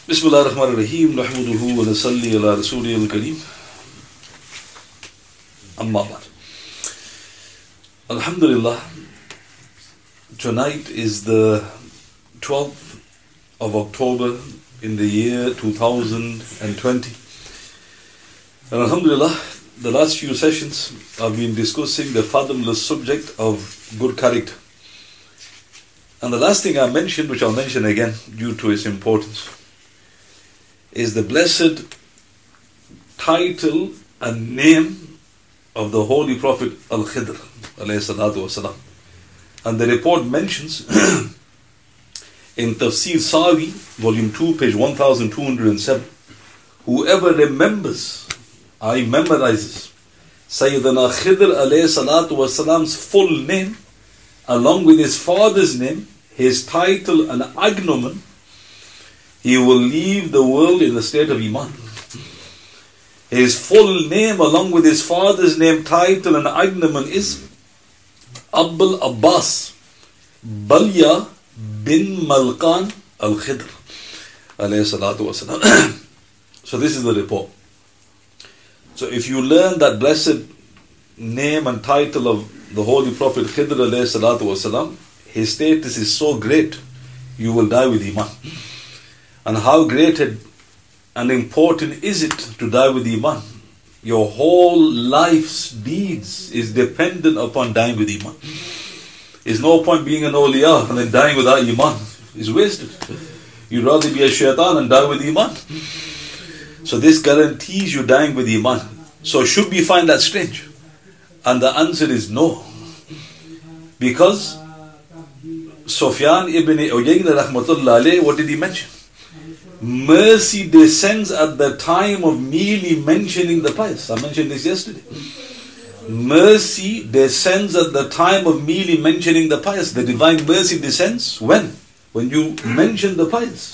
Bismillah ar-Rahman ar-Rahim. Nahmaduhu wa nasalli ala Rasulih al-Kareem. Amma ba'd. Alhamdulillah. Tonight is the 12th of October in the year 2020. And Alhamdulillah, the last few sessions I've been discussing the fathomless subject of good character. And the last thing I mentioned, which I'll mention again due to its importance, is the blessed title and name of the Holy Prophet Al-Khidr alayhi salatu wasalam. And the report mentions in Tafsir Sawi, volume 2, page 1207, whoever memorizes Sayyidina Khidr alayhi salatu wasalam's full name, along with his father's name, his title and agnomen, he will leave the world in a state of Iman. His full name along with his father's name, title and agnomen is Abul Abbas Balya bin Malkan Al-Khidr alayhi salatu wasalam. So this is the report. So if you learn that blessed name and title of the Holy Prophet Khidr alayhi salatu wasalam, his status is so great, you will die with Iman. And how great and important is it to die with Iman? Your whole life's deeds is dependent upon dying with Iman. There's no point being an awliya and then dying without Iman. It's wasted. You'd rather be a shaitan and die with Iman. So this guarantees you dying with Iman. So should we find that strange? And the answer is no. Because Sufyan ibn Uyayna rahmatullah alayh, what did he mention? Mercy descends at the time of merely mentioning the pious. I mentioned this yesterday. Mercy descends at the time of merely mentioning the pious. The divine mercy descends when? When you mention the pious.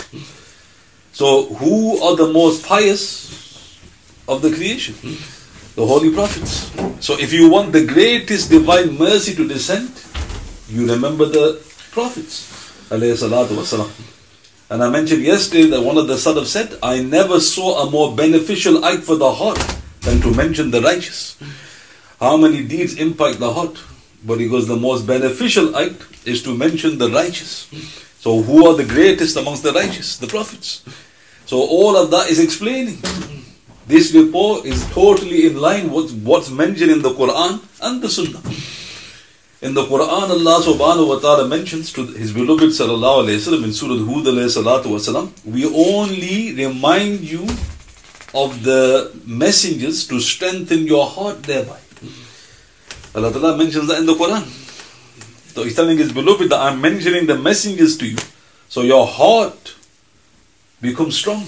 So who are the most pious of the creation? The holy prophets. So if you want the greatest divine mercy to descend, you remember the prophets. Alayhi salatu wasalam. And I mentioned yesterday that one of the Salaf said, I never saw a more beneficial act for the heart than to mention the righteous. How many deeds impact the heart? But he goes, the most beneficial act is to mention the righteous. So who are the greatest amongst the righteous? The prophets. So all of that is explaining. This report is totally in line with what's mentioned in the Quran and the Sunnah. In the Quran, Allah subhanahu wa ta'ala mentions to His beloved sallallahu alayhi wa sallam in Surah Hud alayhi salatu wa salam, we only remind you of the messengers to strengthen your heart thereby. Allah ta'ala mentions that in the Quran. So He's telling His beloved that I'm mentioning the messengers to you, so your heart becomes strong.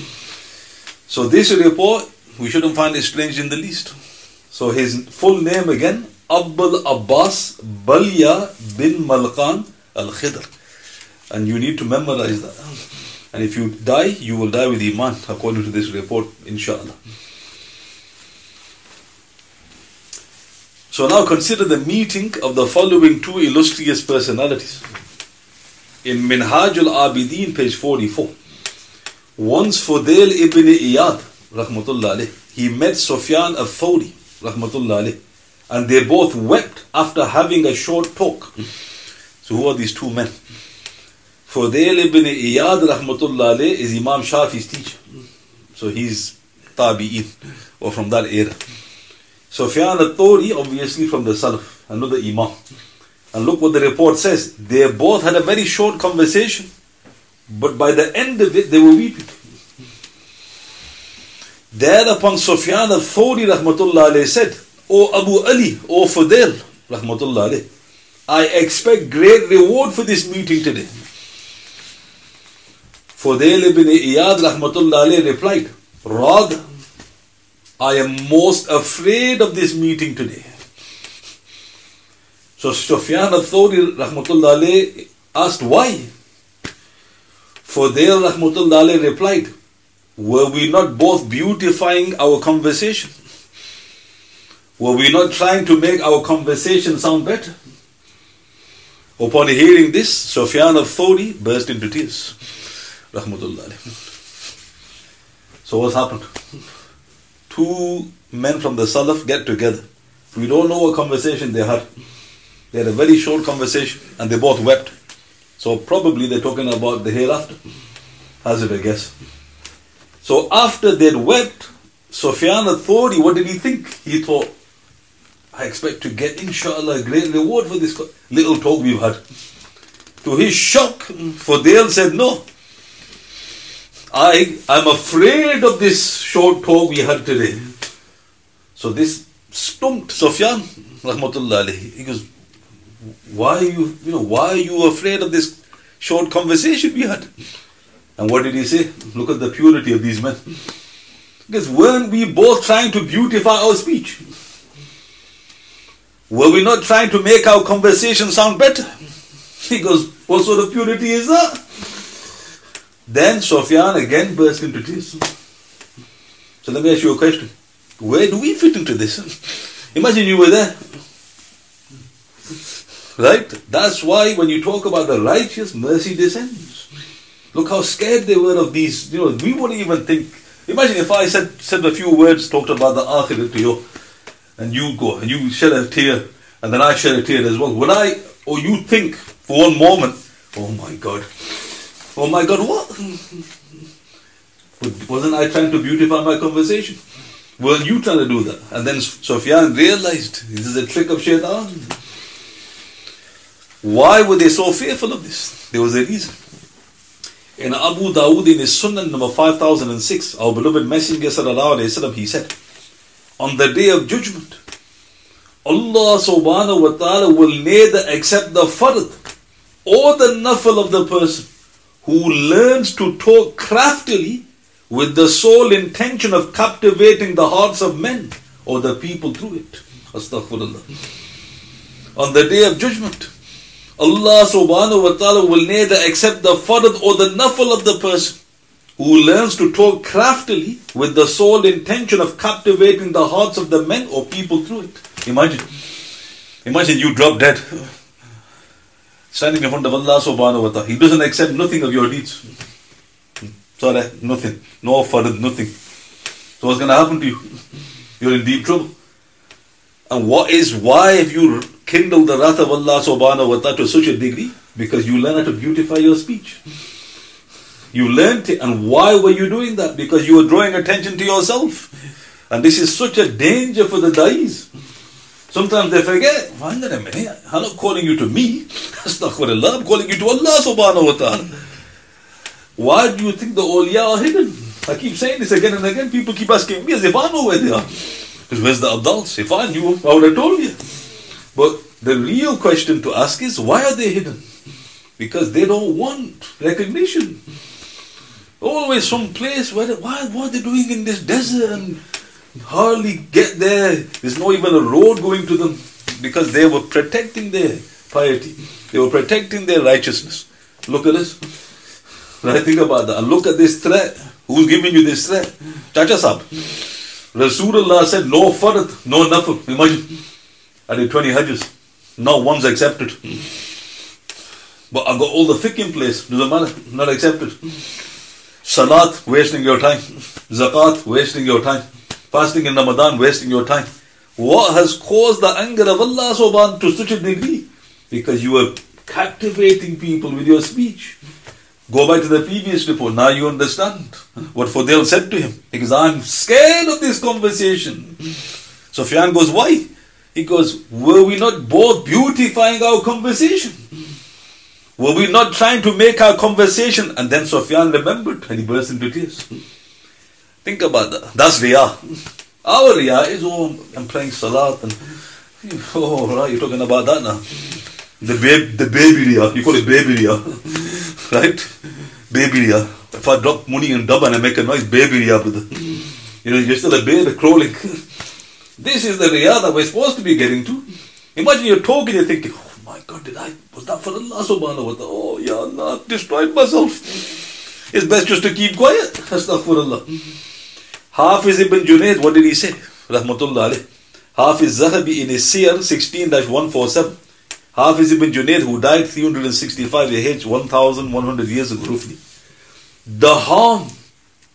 So this report, we shouldn't find it strange in the least. So his full name again, Abul Abbas Balya bin Malkan Al-Khidr. And you need to memorize that. And if you die, you will die with Iman, according to this report, inshallah. So now consider the meeting of the following two illustrious personalities. In Minhaj al-Abidin, page 44. Once Fudail ibn Iyad, rahmatullah alayh, he met Sufyan al-Thawri, rahmatullah alayh. And they both wept after having a short talk. So who are these two men? Fudail ibn Iyad rahmatullah alayh is Imam Shafi's teacher. So he's Tabi'in, or from that era. Sufyan al-Thawri, obviously from the Salaf, another Imam. And look what the report says. They both had a very short conversation, but by the end of it, they were weeping. Thereupon Sufyan al-Thawri rahmatullah alayh said, O Abu Ali, O Fudail, rahmatullah alayh, I expect great reward for this meeting today. Fudail ibn Iyad, rahmatullah alayh, replied, rather, I am most afraid of this meeting today. So Sufyan al-Thawri, rahmatullah alayh, asked why? Fudail, rahmatullah alayh, replied, were we not both beautifying our conversation? Were we not trying to make our conversation sound better? Upon hearing this, Sufyan al-Thawri burst into tears. Rahmatullah alayhi. So what's happened? Two men from the Salaf get together. We don't know what conversation they had. They had a very short conversation and they both wept. So probably they're talking about the hereafter. Hazard a guess. So after they'd wept, Sufyan al-Thawri, what did he think? He thought, I expect to get, inshallah, a great reward for this little talk we've had. To his shock, Fudail said, no. I'm afraid of this short talk we had today. So this stumped Sufyan, rahmatullah alayhi. He goes, why are you afraid of this short conversation we had? And what did he say? Look at the purity of these men. Because weren't we both trying to beautify our speech? Were we not trying to make our conversation sound better? He goes, what sort of purity is that? Then Sufyan again burst into tears. So let me ask you a question. Where do we fit into this? Imagine you were there. Right? That's why when you talk about the righteous, mercy descends. Look how scared they were of these. We wouldn't even think. Imagine if I said a few words, talked about the Akhirah to you, and you go and you shed a tear, and then I shed a tear as well. Would I, or you think for one moment, oh my God, what? Wasn't I trying to beautify my conversation? Weren't you trying to do that? And then Sufyan realized this is a trick of Shaitan. Why were they so fearful of this? There was a reason. In Abu Dawood, in his Sunnah number 5006, our beloved Messenger sallallahu alaihi wasallam, he said, on the day of judgment, Allah subhanahu wa ta'ala will neither accept the fard or the nafil of the person who learns to talk craftily with the sole intention of captivating the hearts of men or the people through it. Astaghfirullah. On the day of judgment, Allah subhanahu wa ta'ala will neither accept the fard or the nafil of the person who learns to talk craftily with the sole intention of captivating the hearts of the men or people through it. Imagine you drop dead, standing in front of Allah subhanahu wa ta'ala. He doesn't accept nothing of your deeds. Sorry, nothing. No fard, nothing. So what's going to happen to you? You're in deep trouble. And why have you kindled the wrath of Allah subhanahu wa ta'ala to such a degree? Because you learn how to beautify your speech. You learned it. And why were you doing that? Because you were drawing attention to yourself. And this is such a danger for the da'is. Sometimes they forget, I'm not calling you to me. Astaghfirullah, I'm calling you to Allah subhanahu wa ta'ala. Why do you think the awliya are hidden? I keep saying this again and again. People keep asking me as if I know where they are. Because where's the adults? If I knew, I would have told you. But the real question to ask is, why are they hidden? Because they don't want recognition. Always some place what are they doing in this desert and hardly get there. There's not even a road going to them because they were protecting their piety. They were protecting their righteousness. Look at this. Right, think about that. And look at this threat. Who's giving you this threat? Chacha Sahib. Rasulullah said, no fard, no nafil. Imagine. I did 20 hajjs. Not one's accepted. But I've got all the fiqh in place. Doesn't matter. Not accepted. Salat, wasting your time. Zakat, wasting your time. Fasting in Ramadan, wasting your time. What has caused the anger of Allah subhanahu to such a degree? Because you were captivating people with your speech. Go back to the previous report. Now you understand what Fudail said to him. Because I'm scared of this conversation. Sufyan goes, why? He goes, were we not both beautifying our conversation? Were we not trying to make our conversation? And then Sufyan remembered and he burst into tears. Think about that. That's riyah. Our riyah is, I'm praying salat and right, you're talking about that now. The baby riyah. You call it baby riyah. Right? Baby riyah. If I drop money in dub and I make a noise, baby riyah, brother. You're still a baby crawling. This is the riyah that we're supposed to be getting to. Imagine you're talking, you're thinking, oh my God, was that for Allah subhanahu wa ta'ala? Oh, ya Allah, I've destroyed myself. It's best just to keep quiet. Astaghfirullah. Hafiz ibn Junayd, what did he say? Rahmatullah alayh. Hafiz Zahabi in his Siyar 16-147. Hafiz ibn Junayd, who died 365 age, 1100 years ago roughly. The harm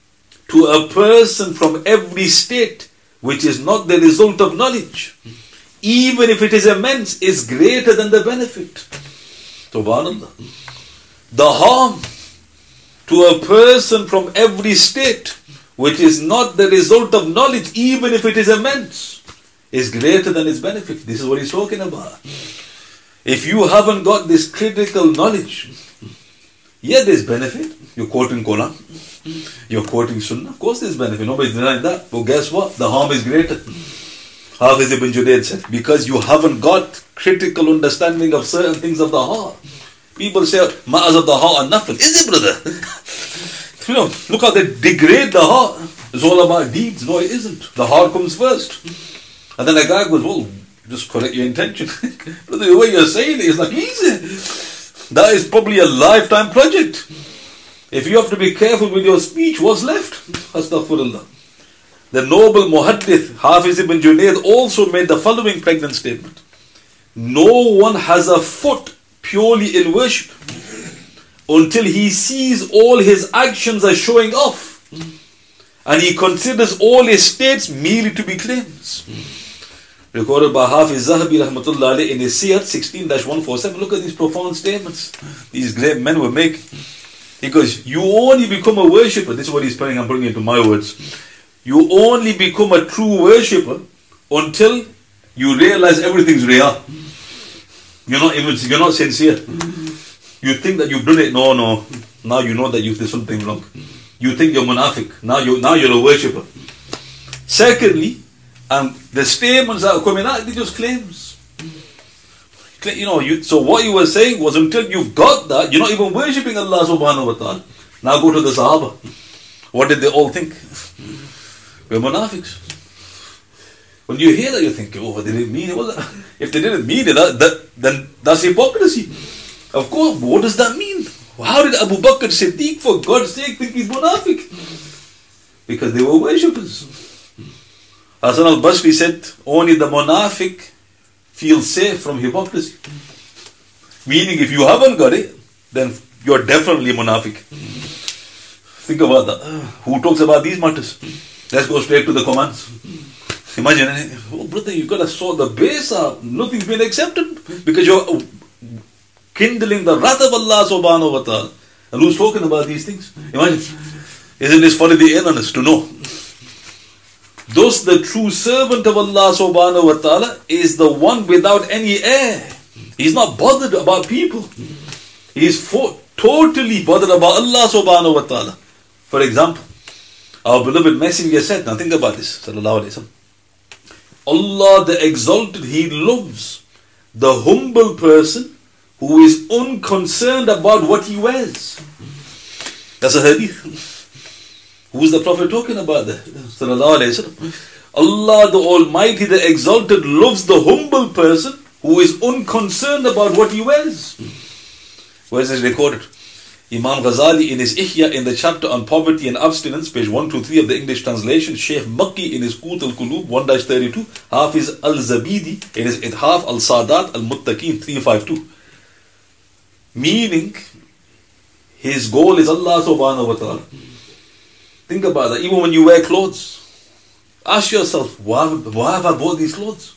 to a person from every state which is not the result of knowledge, even if it is immense, is greater than the benefit. Subhanallah. The harm to a person from every state which is not the result of knowledge, even if it is immense, is greater than its benefit. This is what he's talking about. If you haven't got this critical knowledge, yeah, there's benefit. You're quoting Quran, you're quoting Sunnah. Of course there's benefit. Nobody's denying that. But guess what? The harm is greater. Hafiz ibn Junayd said, because you haven't got critical understanding of certain things of the heart. People say, ma'az of the heart are nafil. Is it, brother? Look how they degrade the heart. It's all about deeds. No, it isn't. The heart comes first. And then a guy goes, well, just correct your intention. Brother, the way you're saying it is like easy. That is probably a lifetime project. If you have to be careful with your speech, what's left? Astaghfirullah. The noble muhaddith Hafiz ibn Junayd also made the following pregnant statement. No one has a foot purely in worship until he sees all his actions as showing off, and he considers all his states merely to be claims. Recorded by Hafiz Zahabi rahmatullah alayhi in his Siyar 16-147. Look at these profound statements these great men were making. He goes, you only become a worshipper. This is what he's putting, I'm putting into my words. You only become a true worshipper until you realize everything's riyah. You're not sincere. You think that you've done it. No. Now you know that you've done something wrong. You think you're munafiq. Now you're a worshipper. Secondly, the statements that are coming out, they're just claims. So what you were saying was, until you've got that, you're not even worshipping Allah subhanahu wa ta'ala. Now go to the Sahaba. What did they all think? We're munafiqs. When you hear that, you think, oh, they didn't mean it. Well, if they didn't mean it, then that's hypocrisy. Of course, what does that mean? How did Abu Bakr Siddiq, for God's sake, think he's munafiq? Because they were worshippers. Hasan al-Basri said, only the munafiq feels safe from hypocrisy. Meaning, if you haven't got it, then you're definitely munafiq. Think about that. Who talks about these matters? Let's go straight to the commands. Imagine, oh brother, you've got to sort the base out. Nothing's been accepted because you're kindling the wrath of Allah subhanahu wa ta'ala. And who's talking about these things? Imagine. Isn't this for the air on us to know? Thus the true servant of Allah subhanahu wa ta'ala is the one without any air. He's not bothered about people. He's totally bothered about Allah subhanahu wa ta'ala. For example, our beloved Messenger said, now think about this, sallallahu alayhi wa sallam. Allah the Exalted, He loves the humble person who is unconcerned about what he wears. That's a hadith. Who's the Prophet talking about there? Sallallahu alayhi wa sallam. Allah the Almighty, the Exalted, loves the humble person who is unconcerned about what he wears. Where is this recorded? Imam Ghazali in his Ihya, in the chapter on poverty and abstinence, page 123 of the English translation, Sheikh Makki in his Qut al-Qulub 1-32, Hafiz al-Zabidi in his Ithaf al-Sadat al-Muttaqeen 352. Meaning, his goal is Allah subhanahu wa ta'ala. Think about that. Even when you wear clothes, ask yourself, why have I bought these clothes?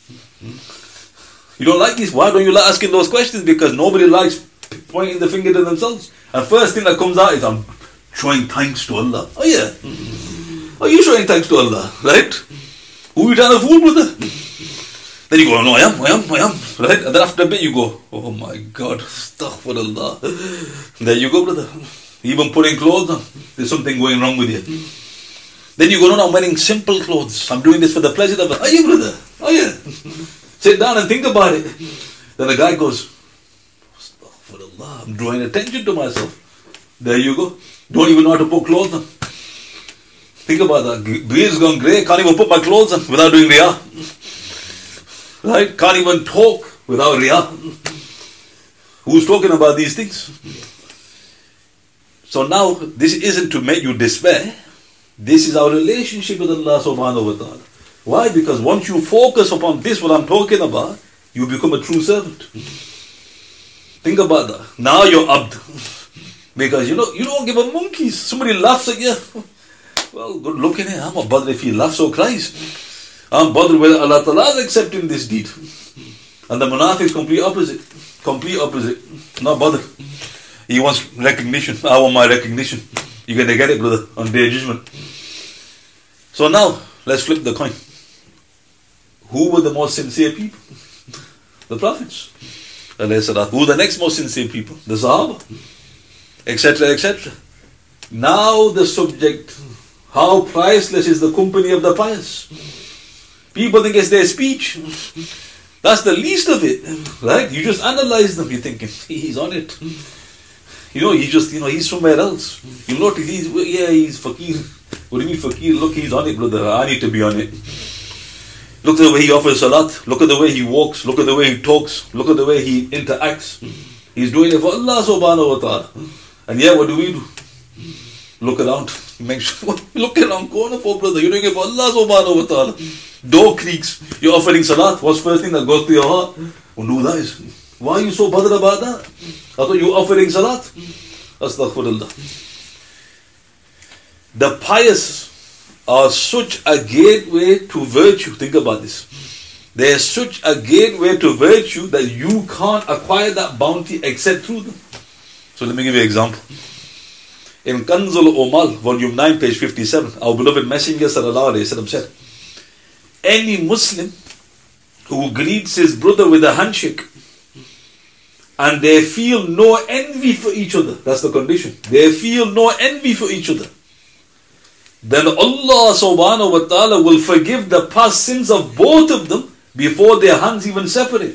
You don't like this? Why don't you like asking those questions? Because nobody likes pointing the finger to themselves. And first thing that comes out is, I'm showing thanks to Allah. Oh yeah. Are you showing thanks to Allah? Right? Who are you trying to fool, brother? Then you go, no, I am. Right? And then after a bit you go, oh my God, astaghfirullah. There you go, brother. Even putting clothes on, there's something going wrong with you. Then you go, no, I'm wearing simple clothes. I'm doing this for the pleasure of Allah. Are you, brother? Oh yeah. Sit down and think about it. Then the guy goes, astaghfirullah, I'm drawing attention to myself. There you go. Don't even know how to put clothes on. Think about that. Beard's gone grey. Can't even put my clothes on without doing riyah. Right? Can't even talk without riyah. Who's talking about these things? So now, this isn't to make you despair. This is our relationship with Allah subhanahu wa ta'ala. Why? Because once you focus upon this, what I'm talking about, you become a true servant. Think about that. Now you're abd. Because you don't give a monkeys. Somebody laughs at you. Well, good looking here. I'm not bothered if he laughs or cries. I'm bothered whether Allah Ta'ala is accepting this deed. And the munafiq is complete opposite. Complete opposite. Not bothered. He wants recognition. I want my recognition. You're going to get it, brother, on Day of Judgment. So now, let's flip the coin. Who were the most sincere people? The prophets. Who were the next most sincere people? The Sahaba. Etc., etc. Now the subject, how priceless is the company of the pious. People think it's their speech. That's the least of it, right? You just analyze them, you're thinking, he's on it. He's somewhere else. You notice, he's fakir. What do you mean fakir? Look, he's on it, brother. I need to be on it. Look at the way he offers salat. Look at the way he walks. Look at the way he talks. Look at the way he interacts. He's doing it for Allah subhanahu wa ta'ala. And yet, what do? Look around. Make sure, look around corner for, brother. You're doing it for Allah subhanahu wa ta'ala. Door creaks. You're offering salat. What's the first thing that goes to your heart? Who that is? Why are you so bothered about that? I thought you were offering salat. Astaghfirullah. The pious are such a gateway to virtue. Think about this. They are such a gateway to virtue that you can't acquire that bounty except through them. So let me give you an example. In Kanzul Umal, volume 9, page 57, our beloved Messenger sallallahu alayhi wa sallam said, any Muslim who greets his brother with a handshake and they feel no envy for each other, that's the condition, they feel no envy for each other, then Allah subhanahu wa ta'ala will forgive the past sins of both of them before their hands even separate.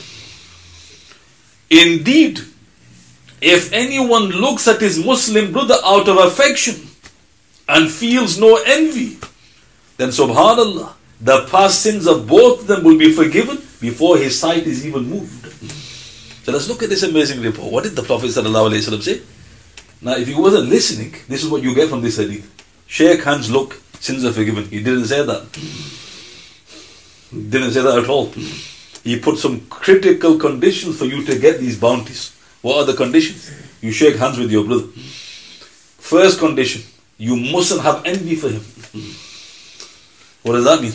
Indeed, if anyone looks at his Muslim brother out of affection and feels no envy, then subhanallah, the past sins of both of them will be forgiven before his sight is even moved. So let's look at this amazing report. What did the Prophet ﷺ say? Now, if you wasn't listening, this is what you get from this hadith. Shake hands, look, sins are forgiven. He didn't say that. He didn't say that at all. He put some critical conditions for you to get these bounties. What are the conditions? You shake hands with your brother. First condition, you mustn't have envy for him. What does that mean?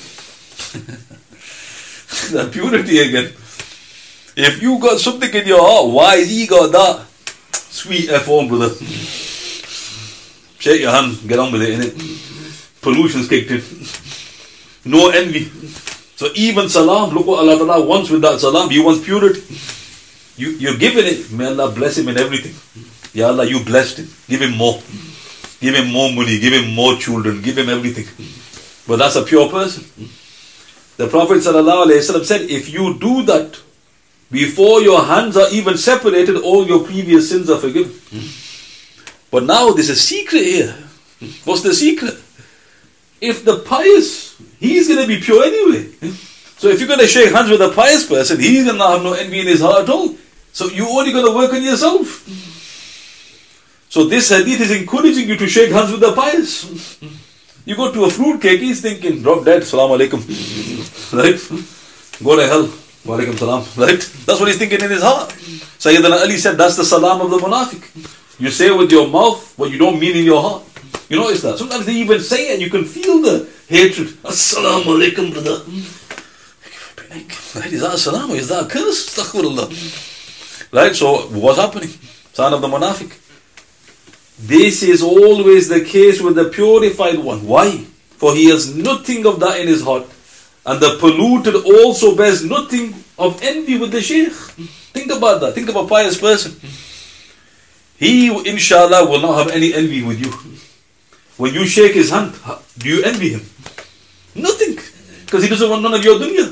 That purity again. If you got something in your heart, why has he got that? Sweet F1, brother. Shake your hand, get on with it, innit? Pollution's kicked in. No envy. So even salam, look what Allah Ta'ala wants with that salam. He wants purity. You're giving it. May Allah bless him in everything. Ya Allah, you blessed him. Give him more. Give him more money. Give him more children. Give him everything. But that's a pure person. The Prophet ﷺ said, if you do that, before your hands are even separated, all your previous sins are forgiven. But now there's a secret here. What's the secret? If the pious, he's going to be pure anyway. So if you're going to shake hands with a pious person, he's going to have no envy in his heart at all. So you're only going to work on yourself. So this hadith is encouraging you to shake hands with the pious. You go to a fruit cake, he's thinking, drop dead, salaam alaikum. Right? Go to hell. Wa alaikum salam. Right? That's what he's thinking in his heart. Sayyidina Ali said, that's the salam of the munafiq. You say with your mouth what you don't mean in your heart. You notice that? Sometimes they even say it and you can feel the hatred. Assalamu alaikum, brother. Right? Is that a salam or is that a curse? Astaghfirullah. Right? So, what's happening? Sign of the munafiq. This is always the case with the purified one. Why? For he has nothing of that in his heart. And the polluted also bears nothing of envy with the shaykh. Think about that. Think of a pious person. He, inshallah, will not have any envy with you. When you shake his hand, do you envy him? Nothing. Because he doesn't want none of your dunya.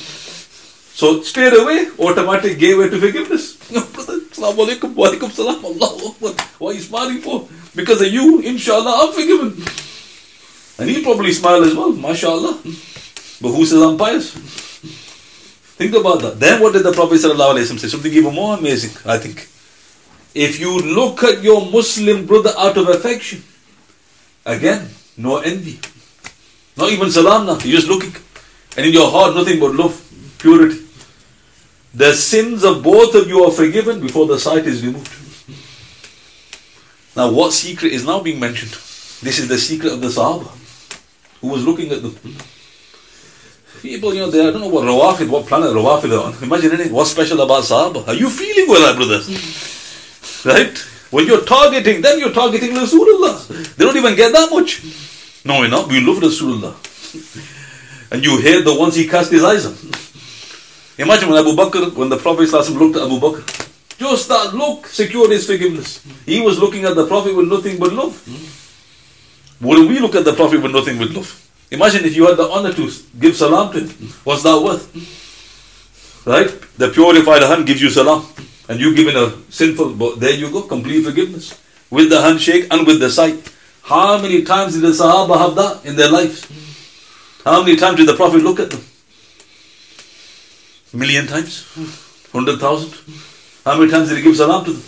So straight away, automatic gateway to forgiveness. Assalamu alaikum, wa alaikum salam, Allahu Akbar. What are you smiling for? Because of you, inshallah, I'm forgiven. And he probably smile as well, mashallah. But who says I'm pious? Think about that. Then what did the Prophet ﷺ say? Something even more amazing, I think. If you look at your Muslim brother out of affection, again, no envy. Not even salam now, you're just looking. And in your heart, nothing but love, purity. The sins of both of you are forgiven before the sight is removed. Now what secret is now being mentioned? This is the secret of the Sahaba, who was looking at them. People, they don't know what Rawafid, what planet Rawafid are on. Imagine it, what's special about Sahaba? Are you feeling well, my brothers? Right? When you're targeting them, you're targeting Rasulullah. They don't even get that much. No, we're not. We love Rasulullah. And you hear the ones he cast his eyes on. Imagine when Abu Bakr, when the Prophet ﷺ looked at Abu Bakr, just that look secured his forgiveness. He was looking at the Prophet with nothing but love. Wouldn't we look at the Prophet with nothing but love? Imagine if you had the honor to give salam to him. What's that worth? Right? The purified hand gives you salam. And you give in a sinful, but there you go, complete forgiveness. With the handshake and with the sight. How many times did the Sahaba have that in their lives? How many times did the Prophet look at them? 1,000,000 times? 100,000? How many times did he give salam to them?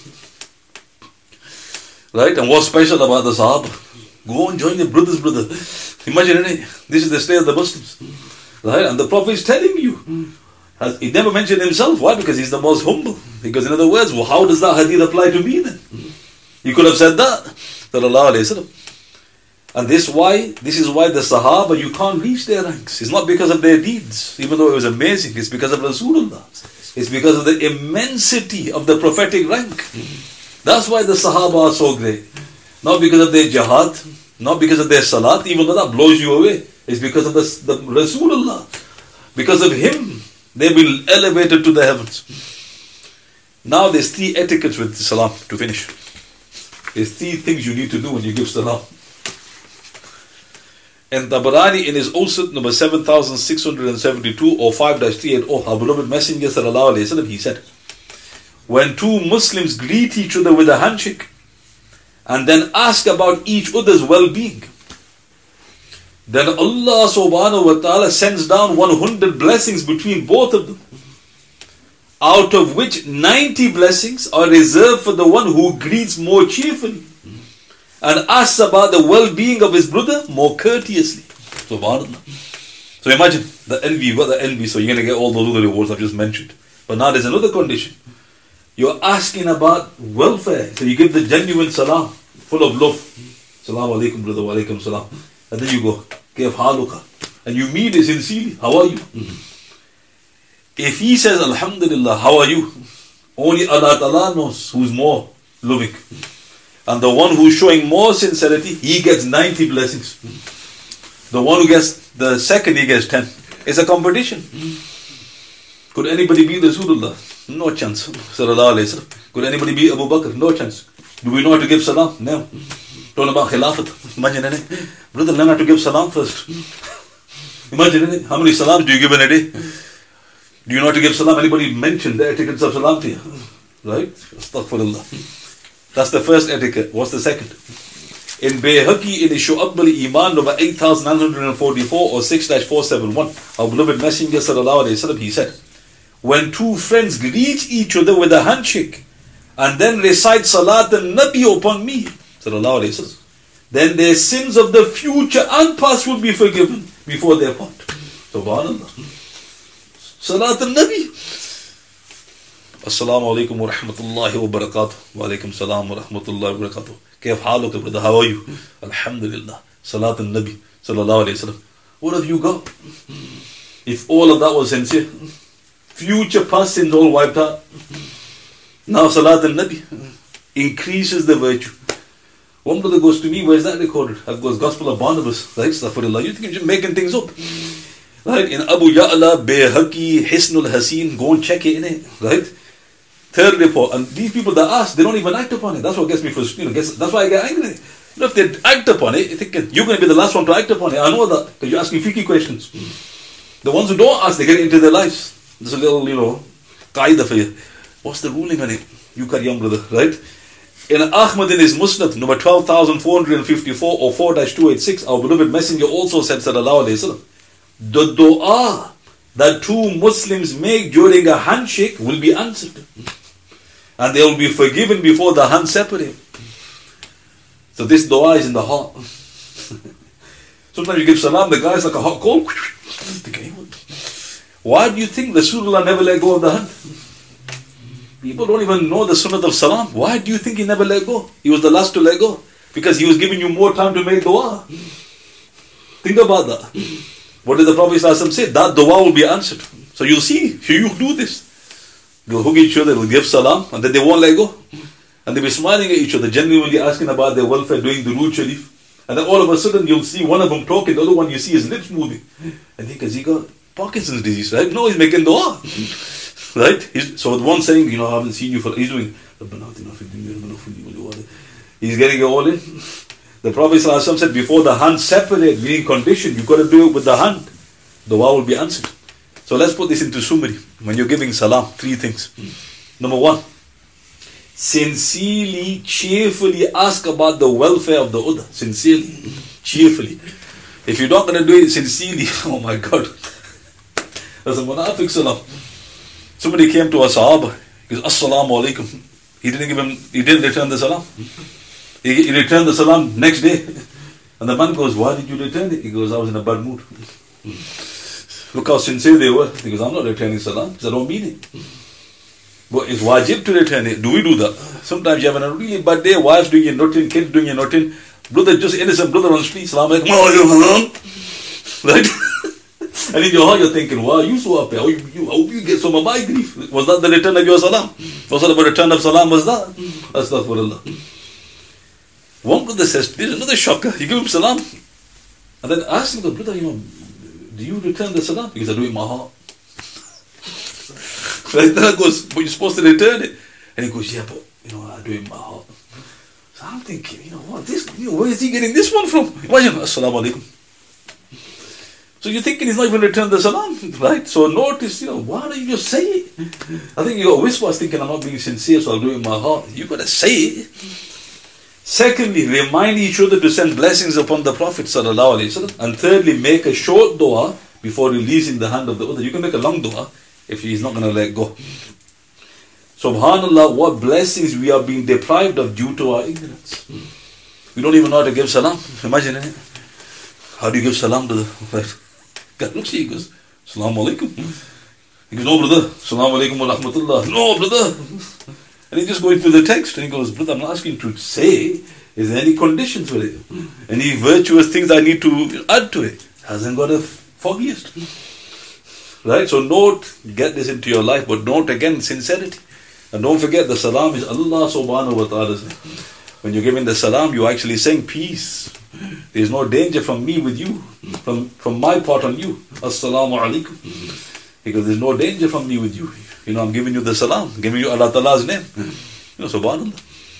Right? And what's special about the Sahaba? Go and join your brothers, brother. Imagine it. This is the state of the Muslims. Right? And the Prophet is telling you. He never mentioned himself. Why? Because he's the most humble. Because in other words, well, how does that hadith apply to me then? You could have said that. Sallallahu Alaihi Wasallam. And this is why the Sahaba, you can't reach their ranks. It's not because of their deeds, even though it was amazing. It's because of Rasulullah. It's because of the immensity of the prophetic rank. That's why the Sahaba are so great. Not because of their jihad, not because of their salat, even though that blows you away. It's because of the Rasulullah. Because of him, they've been elevated to the heavens. Now there's 3 etiquettes with salam to finish. There's 3 things you need to do when you give salam. And Tabarani in his Awsat number 7672 or 5-380, our beloved Messenger sallallahu alayhi wasallam, he said, when 2 Muslims greet each other with a handshake and then ask about each other's well-being, then Allah subhanahu wa ta'ala sends down 100 blessings between both of them, out of which 90 blessings are reserved for the one who greets more cheerfully and asks about the well-being of his brother more courteously. Subhanallah. So imagine the envy, you've got the envy, so you're going to get all those other rewards I've just mentioned. But now there's another condition. You're asking about welfare, so you give the genuine salam, full of love. Salaam alaikum brother, wa alaikum salam. And then you go, Kaif haluka? And you mean it sincerely, how are you? If he says, Alhamdulillah, how are you? Only Allah Ta'ala knows who's more loving. And the one who's showing more sincerity, he gets 90 blessings. The one who gets the second, he gets 10. It's a competition. Could anybody beat Rasulullah? No chance. Sallallahu Alaihi Wasallam. Could anybody beat Abu Bakr? No chance. Do we know how to give salam? No. Talking about Khilafat. Imagine it. Brother, learn how to give salam first. Imagine it. How many salams do you give in a day? Do you know how to give salam? Anybody mentioned the etiquettes of salam to you? Right? Astaghfirullah. That's the first etiquette. What's the second? In Bayhaqi, in Shu'ab al-Iman number 8944 or 6-471, our beloved Messenger sallallahu alayhi wasallam, he said, when 2 friends greet each other with a handshake and then recite Salat al-Nabi upon me, sallallahu alayhi wasallam, then their sins of the future and past will be forgiven before their part. Subhanallah. Salat al-Nabi. Assalamu alaikum wa rahmatullahi wa barakatuh. Wa alaikum salam wa rahmatullahi wa barakatuh. Kaif haluka brother, how are you? Alhamdulillah. Salat al-Nabi sallallahu alayhi wasallam. What have you got? If all of that was sincere, future past sins all wiped out. Now Salat al-Nabi increases the virtue. One brother goes to me, where's that recorded? That goes Gospel of Barnabas. Right? Astaghfirullah. You think you're just making things up? Right? In Abu Ya'la, Bayhaqi, Hisnul Hasin, go and check it in it. Right? Third report. And these people that ask, they don't even act upon it. That's what gets me frustrated. That's why I get angry. If they act upon it, you're going to be the last one to act upon it. I know that. Because you're asking fiqh questions. The ones who don't ask, they get it into their lives. There's a little, qaida for you. What's the ruling on it? You carry on, brother. Right? In Ahmad in his Musnad, number 12,454 or 4-286, our beloved Messenger also said, sallallahu alayhi wasallam, the dua that 2 Muslims make during a handshake will be answered. And they will be forgiven before the hands separate. So this dua is in the heart. Sometimes you give salam, the guy is like a hot coal. Why do you think Rasulullah never let go of the hand? People don't even know the sunnah of salam. Why do you think he never let go? He was the last to let go. Because he was giving you more time to make dua. Think about that. What did the Prophet ﷺ say? That dua will be answered. So you'll see, you do this. They'll hug each other, they'll give salam, and then they won't let go. And they'll be smiling at each other, genuinely asking about their welfare, doing the Durood Sharif. And then all of a sudden you'll see one of them talking, the other one you see his lips moving. And he goes, he got Parkinson's disease, right? No, he's making dua. Right? So the one saying, I haven't seen you for, he's doing, he's getting it all in. The Prophet ﷺ said, before the hand separate, being conditioned, you've got to do it with the hand. Dua will be answered. So let's put this into summary. When you're giving salam, 3 things. Number 1, sincerely, cheerfully ask about the welfare of the other. Sincerely, cheerfully. If you're not going to do it sincerely, oh my God. That's a munafiq salam. Somebody came to a Sahaba. He goes, Assalamu alaikum. He didn't return the salam. He returned the salam next day. And the man goes, why did you return it? He goes, I was in a bad mood. Look how sincere they were. He goes, I'm not returning salam because I don't mean it. But it's wajib to return it. Do we do that? Sometimes you have a really bad day, wives doing your nothing, kids doing your nothing, brother, just innocent brother on the street, salam alaikum, right? And in your heart you're thinking, wow, you so up here, I hope you get some of my grief. Was that the return of your salam? What sort of a return of salam was that? Astaghfirullah. One brother says, there's another shocker. You give him salam. And then ask him, brother, do you return the salam? Because I do it in my heart. Right? Then I goes, but you're supposed to return it. And he goes, yeah, but I do it in my heart. So I'm thinking, what this? Where is he getting this one from? Imagine, Assalamu alaikum. So you're thinking he's not even returned the salam, right? So notice, why don't you just say it? I think you got whispers thinking I'm not being sincere, so I'll do it in my heart. You got to say it. Secondly, remind each other to send blessings upon the Prophet sallallahu alaihi wasallam. And thirdly, make a short dua before releasing the hand of the other. You can make a long dua if he's not going to let go. Subhanallah, what blessings we are being deprived of due to our ignorance. We don't even know how to give salam. Imagine it. How do you give salam to the right? God looks at you, he goes, Assalamu alaikum. He goes, no brother, Assalamu alaikum wa rahmatullah. No brother. And he's just going through the text and he goes, brother, I'm not asking you to say, is there any conditions with it? Any virtuous things I need to add to it? Hasn't got a foggiest. Right? So get this into your life, but note again sincerity. And don't forget the salam is Allah subhanahu wa ta'ala's name. When you're giving the salam, you're actually saying peace. There's no danger from me with you, from my part on you. Assalamu alaikum. Because there's no danger from me with you. I'm giving you the salam, giving you Allah Ta'ala's name. Subhanallah.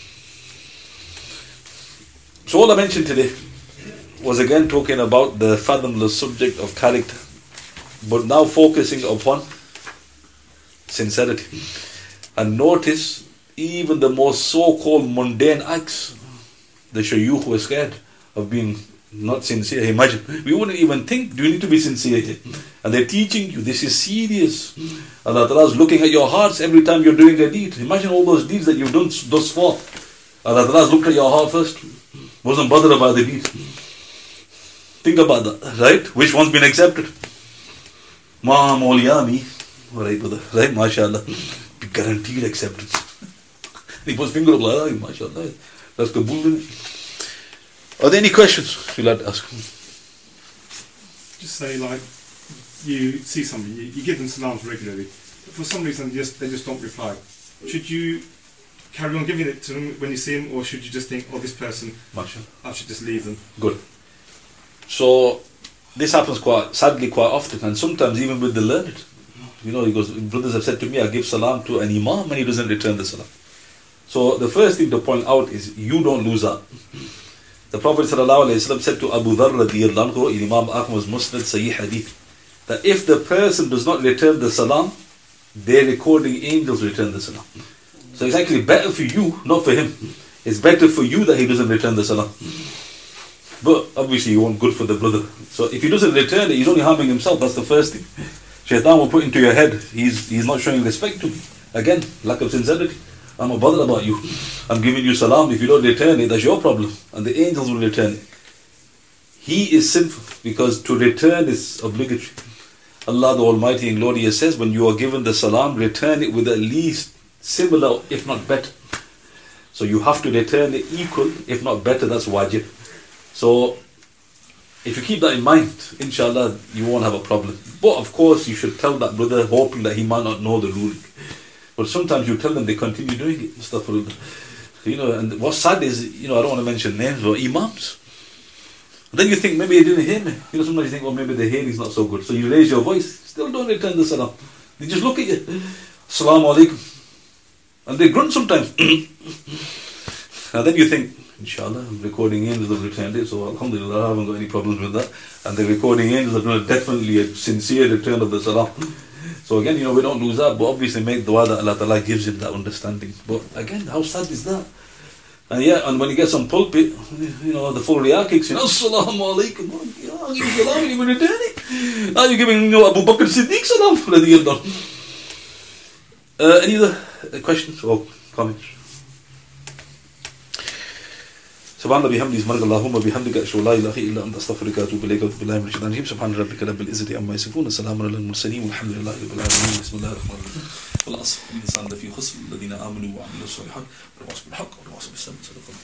So all I mentioned today was again talking about the fathomless subject of character, but now focusing upon sincerity. And notice, even the most so-called mundane acts, the shayukh were scared of being not sincere. Imagine, we wouldn't even think, do you need to be sincere here? And they're teaching you, this is serious. Allah Ta'ala is looking at your hearts every time you're doing a deed. Imagine all those deeds that you've done thus far. Allah Ta'ala has looked at your heart first. Wasn't bothered about the deed. Think about that, right? Which one's been accepted? Ma Mawliyami. Alright, brother. Right, mashallah. Guaranteed acceptance. He puts finger up like that, mashallah. That's Kabul. Are there any questions you'd like to ask? Just say, like, you see somebody, you give them salams regularly, but for some reason they just don't reply. Should you carry on giving it to them when you see them, or should you just think, this person, I should just leave them? Good. So, this happens sadly quite often, and sometimes even with the learned. He goes, brothers have said to me, I give salam to an imam and he doesn't return the salam. So, the first thing to point out is, you don't lose out. The Prophet ﷺ said to Abu Dharr radiyallahu anhu in Imam Ahmad's Musnad Sahih Hadith, that if the person does not return the salam, their recording angels return the salam. So it's actually better for you, not for him. It's better for you that he doesn't return the salam. But obviously you want good for the brother. So if he doesn't return it, he's only harming himself. That's the first thing. Shaitan will put into your head, he's not showing respect to me. Again, lack of sincerity. I'm not bothered about you. I'm giving you salam. If you don't return it, that's your problem. And the angels will return it. He is sinful because to return is obligatory. Allah the Almighty and Glorious says, when you are given the salam, return it with at least similar, if not better. So you have to return it equal, if not better, that's wajib. So if you keep that in mind, inshallah, you won't have a problem. But of course, you should tell that brother, hoping that he might not know the ruling. But sometimes you tell them, they continue doing it. Astaghfirullah. You know, and what's sad is, you know, I don't want to mention names, but imams. And then you think, maybe he didn't hear me. You know, sometimes you think, well, maybe the hearing's not so good. So you raise your voice, still don't return the salam. They just look at you. Assalamu alaikum. And they grunt sometimes. And then you think, inshallah, recording angels have returned it, so alhamdulillah, I haven't got any problems with that. And the recording angels are definitely a sincere return of the salam. So again, you know, we don't lose that, but obviously make dua that Allah Ta'ala gives him that understanding. But again, how sad is that? And yeah, and when he gets on pulpit, you know, the full riyah kicks in. Assalamu alaikum. I'll give you salam, you will return it. Now you're giving, you know, Abu Bakr Siddiq salam. Any other questions or comments? سبحان الله بحمده سبحانك اللهم وبحمدك أشهد أن لا إله إلا أنت أستغفرك وأتوب إليك وأتوب بالله من الشيطان الرجيم سبحان ربك رب العزة عما يصفون وسلام على المرسلين والحمد لله رب العالمين بسم الله الرحمن الرحيم والعصر الإنسان لفي خسر الذين آمنوا وعملوا الصالحات والتواصوا بالحق والتواصوا بالصبر